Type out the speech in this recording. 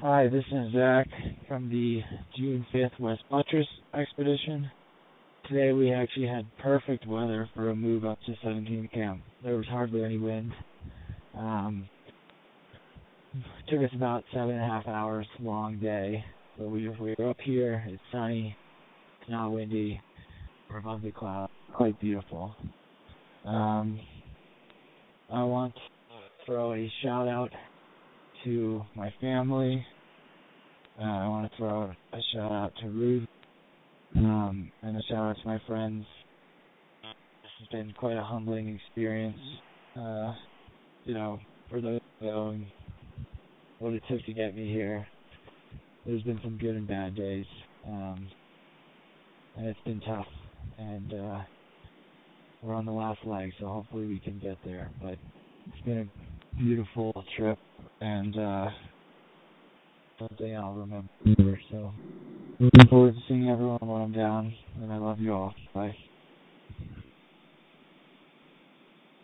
Hi, this is Zach from the June 5th West Buttress expedition. Today we actually had perfect weather for a move up to 17 camp. There was hardly any wind. It took us about 7.5 hours, long day. But we were up here, it's sunny, it's not windy, we're above the clouds, quite beautiful. I want to throw a shout out to my family. I want to throw a shout out to Ruth, and a shout out to my friends. This has been quite a humbling experience, for those knowing what it took to get me here. There's been some good and bad days, and it's been tough, and we're on the last leg, so hopefully we can get there. But it's been a beautiful trip, and something I'll remember. So looking forward to seeing everyone when I'm down, and I love you all. Bye.